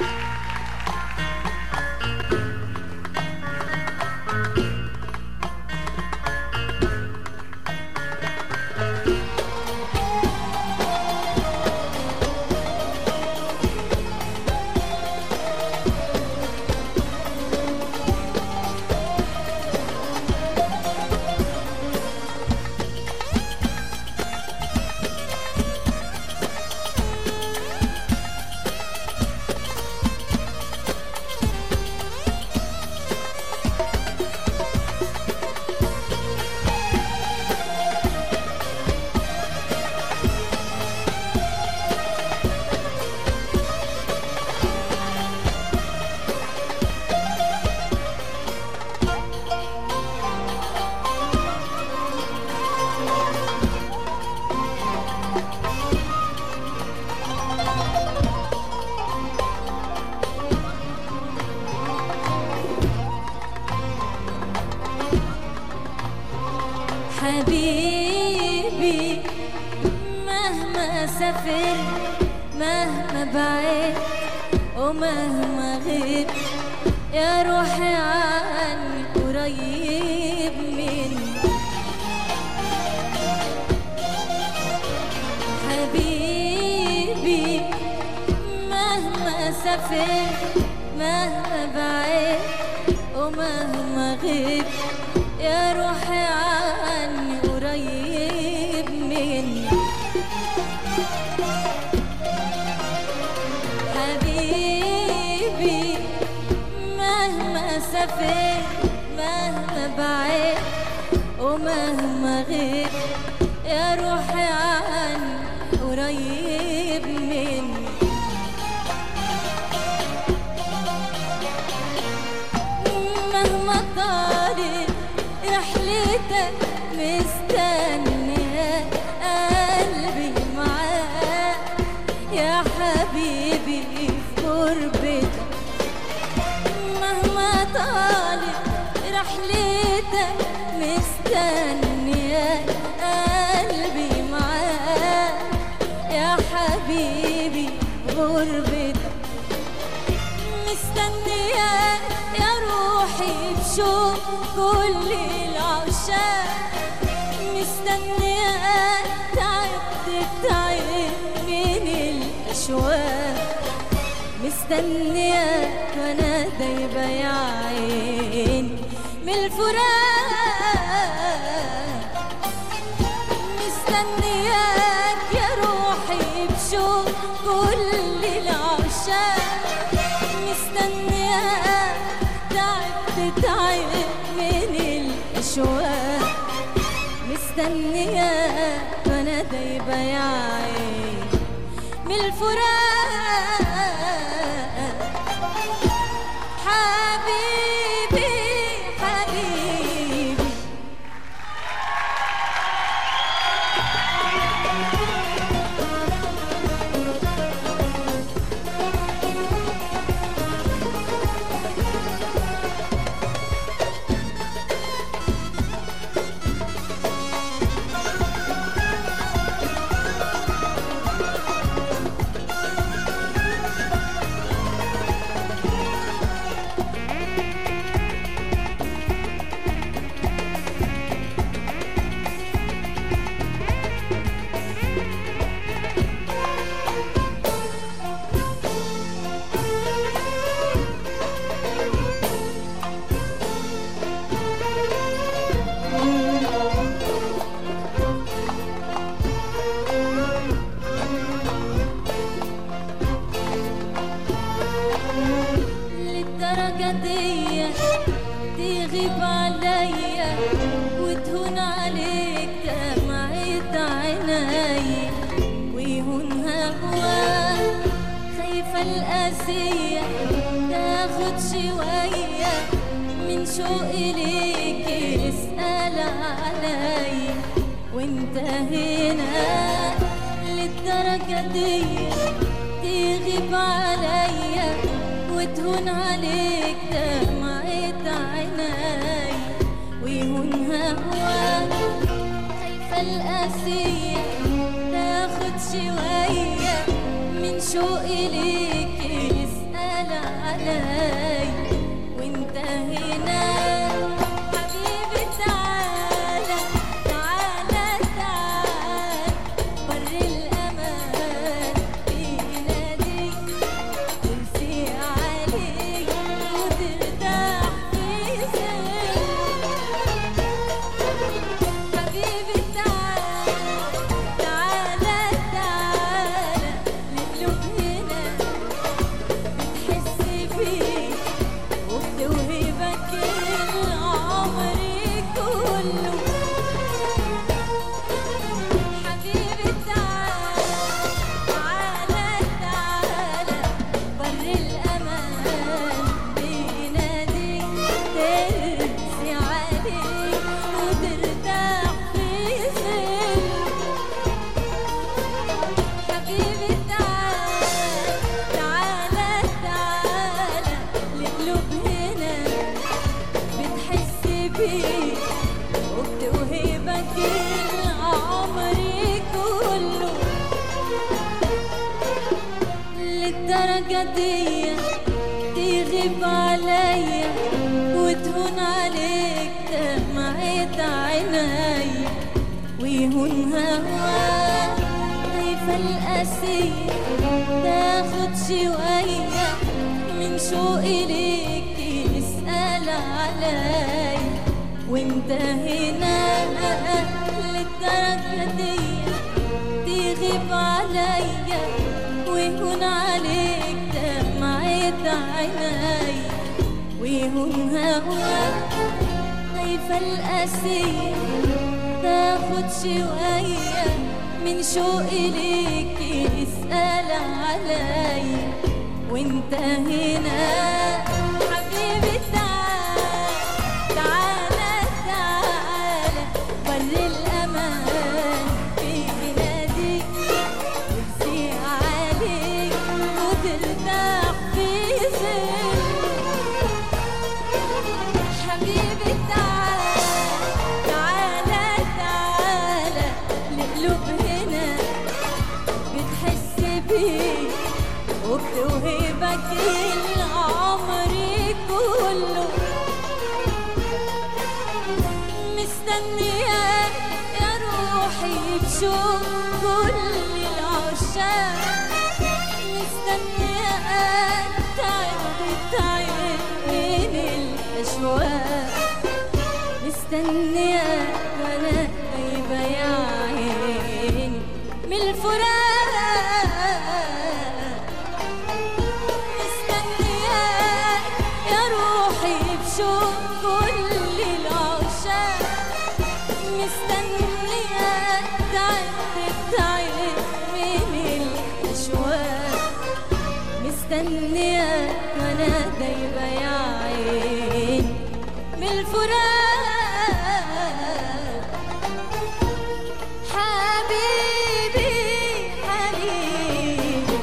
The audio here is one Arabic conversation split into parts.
حبيبي مهما سافرت مهما بعدت ومهما غبت يا روحي عني قريب مني. حبيبي مهما سافرت مهما بعدت ومهما غبت يا روحي عني قريب مني. حبيبي مهما سافرت مهما بعدت ومهما غبت يا روحي عني قريب مني. مهما طالت رحلتك مستنية قلبي معاك يا حبيبي في غربتك. مهما طالت رحلتك مستنية قلبي معاك يا حبيبي في غربتك. مستنياك يا روحي بشوق كل العشاق. مستنياك تعبت تعب من الأشواق. مستنياك وانا دايبة يا عيني من الفراق. مستنياك يا روحي بشوق كل العشاق. مستنياك تعبت تعب من الأشواق. مستنياك وانا دايبة يا عيني من الفراق. حبيبي حبيبي تغيب عليا وتهون عليك دمعة عيني ويهون هواك. خايفة القاسية تاخد شوية من شوقي ليك اسأل عليا. وانت هنا للدرجة دي تغيب عليا وتهون عليك دمعة عيني ويهون هواك. خايفة القاسية تاخد شوية من شوقي ليك اسأل علي وانت هنا. حبيبي تعالى تعالى تعالى بر الأمان بيناديك ترسي عليك وترتاح في سرك. حبيبي تعالى تعالى تعالى لقلوب هنا بتحس بيك وبتوهبك العمر كله. حبيبي تعالى تعالى تعالى بر الأمان بيناديك ترسي عليك وترتاح في سرك. حبيبي تعالى تعالى تعالى لقلوب هنا بتحس بيك وبتوهبك العمر كله. للدرجة دي تغيب عليا وتهون عليك دمعة عيني ويهون هواك. خايفة القاسية تاخد شوية من شوقي ليك تسأل علي وانت هنا. للدرجة دي تغيب عليا ويهون عليك دمعة عيني ويهون هواك. خايفة القاسية تاخد شوية من شوقي ليك تسأل علي وانت هنا. حبيبي تعالى تعالى تعالى بر الأمان بيناديك ترسي عليك وترتاح في سرك. حبيبي تعالى تعالى تعالى لقلوب هنا بتحس بيك وبتوهبك العمر كله. مستنياك يا روحي بشوق كل العشاق. مستنياك تعبت من الأشواق. مستنياك وانا غايبة يا عيني من الفراق. مستنياك يا روحي بشوق كل العشاق. مستنياك تعبت من الأشواق. مستنياك وانا غايبة يا عيني من الفراق. حبيبي حبيبي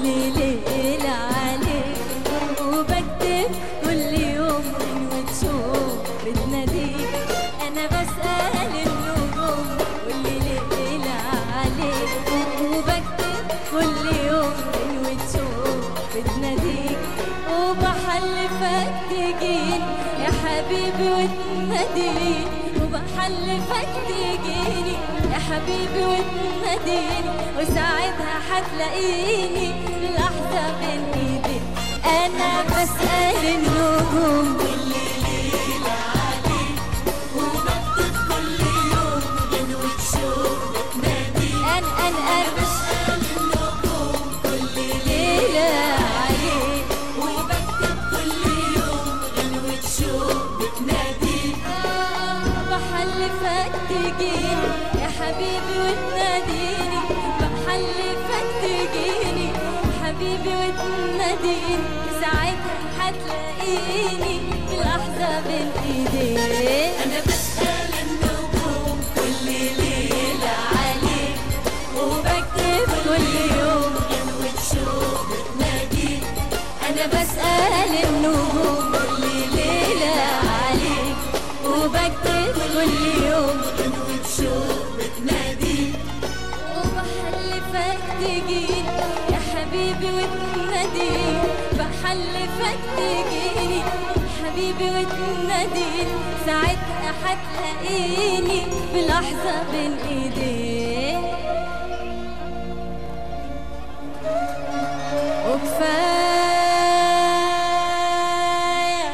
ليلة عليك، وبكتب كل يوم من وتشوف بتناديك. أنا بسأل النجوم واللي ليلة عليك، وبكتب كل يوم من وتشوف بتناديك. وبحلفك تجيني يا حبيبي وتناديني، وبحلفك تجيني يا حبيبي وتناديني، وساعتها حتلاقيني لحظة بين ايديك. انا بسأل النجوم واللي ليلة عليك، وبكتب كل يوم غنوة شوق بتناديك. انا بسأل النجوم كل ليلة عليك، وبكتب كل يوم غنوة شوق بتناديك. بحلفك تجيني يا حبيبي وتناديني، بحلفك تجيني يا حبيبي وتناديني، ساعتها حتلاقيني في لحظة بين ايديك. انا بسأل النجوم كل ليلة عليك، وبكتب كل يوم غنوة شوق بتناديك. انا بسأل النجوم كل ليلة عليك، وبكتب كل يوم غنوة شوق بتناديك. وبحلفك تجيني يا حبيبي وتناديني، بحلفك تجيني يا حبيبي وتناديني، ساعتها حتلاقيني بلحظة بين ايديك. وكفاية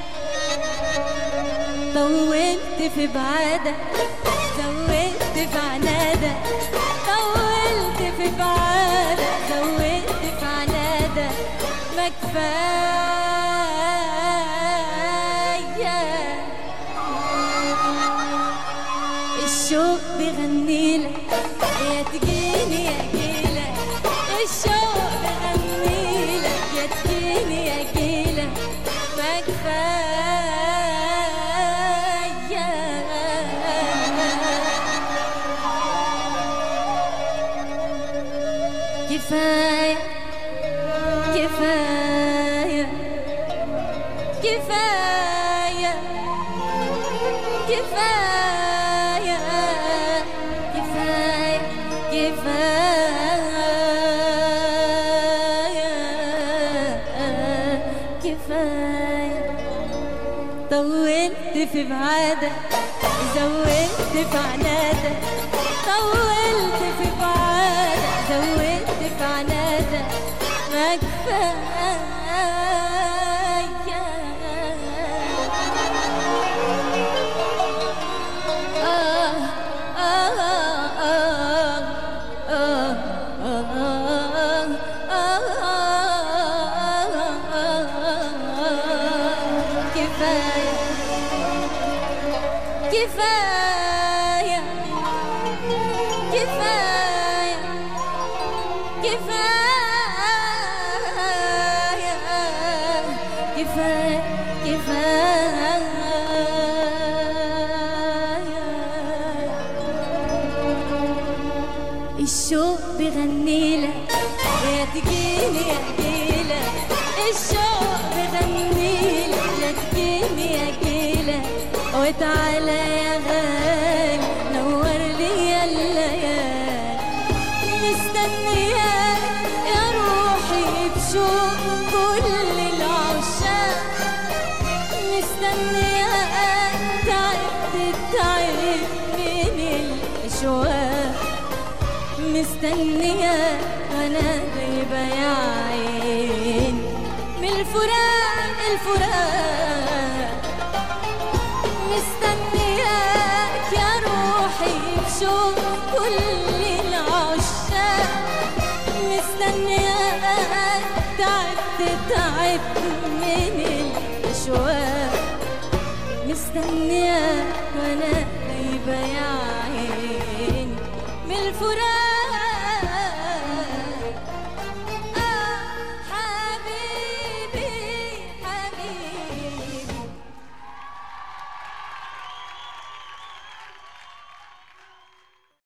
طولت في بعادك، زودت في عنادك، طولت في بعادك، زودت في عنادك. ما كفاية الشوق بغنيلك، يا تجيني يا جيلك. الشوق بغنيلك، يا تجيني يا جيلك. ما كفاية كفاية كفاية كفاية كفاية كفاية كفاية كفاية. طولت في بعادك، زودت في عنادك، طولت في بعادك، زودت في عنادك. ما كفاية كفاية كفاية كفاية كفاية كفاية كفاية. الشوق بغنيلك، يا تجيني يا جيلك. الشوق بغنيلك، يا تجيني يا جيلك. وتعالى يا غالي نور لي الليالي، مستنياك يا روحي بشوق كل العشاق. مستنياك تعبت التعب من الأشواق، مستنياك وانا غايبة يا عين من الفراق الفراق. مستنياك يا روحي بشوق كل العشاق، مستنياك تعبت من الأشواق. مستنياك وانا غايبة يا عين من الفراق